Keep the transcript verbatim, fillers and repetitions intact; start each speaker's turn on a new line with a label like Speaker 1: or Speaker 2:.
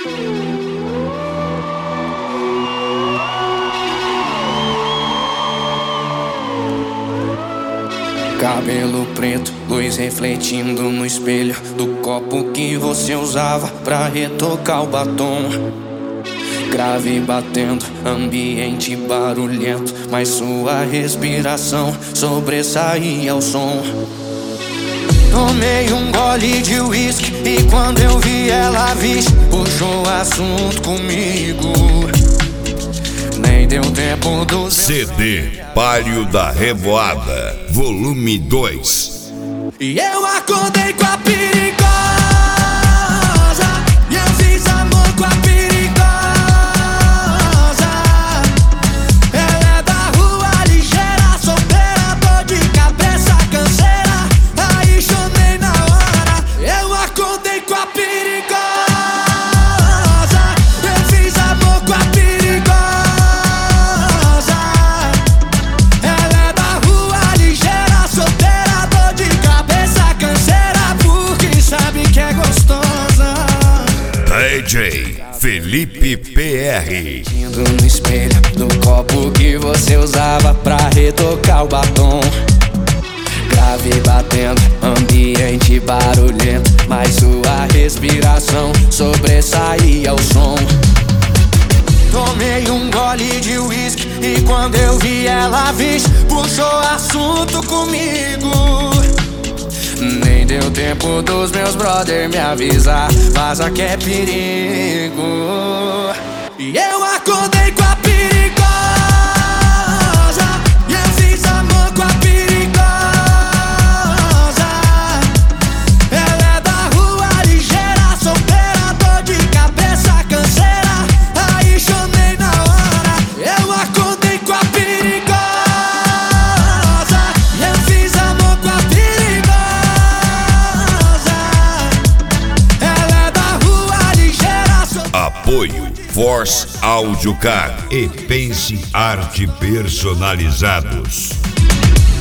Speaker 1: Cabelo preto, luz refletindo no espelho do copo que você usava pra retocar o batom. Grave batendo, ambiente barulhento, mas sua respiração sobressaía ao som. Tomei um gole de uísque e quando eu vi ela, vixe, puxou assunto comigo. Nem deu tempo do
Speaker 2: C D Palio da Revoada, volume dois.
Speaker 1: E eu acordei com a perigosa, e eu fiz amor com a perigosa. Ela é da rua ligeira, solteira, dor de cabeça, canseira. Aí chorei na hora, eu acordei com a perigosa. Eu fiz amor com a perigosa.
Speaker 2: D J Felipe P R.
Speaker 1: No espelho do copo que você usava pra retocar o batom. Grave batendo, ambiente barulhento, mas sua respiração sobressaía ao som. Tomei um gole de uísque e quando eu vi ela, vixe, puxou assunto comigo. Nem deu tempo dos meus brother me avisar, vaza que é perigo. E eu acordei com a perigosa, e eu fiz amor com a perigosa. Ela é da rua ligeira, solteira, dor de cabeça, canseira. Aí chorei na hora, eu acordei com a perigosa, e eu fiz amor com a perigosa.
Speaker 2: Apoio Force Audio Car e Pense Arte Personalizados.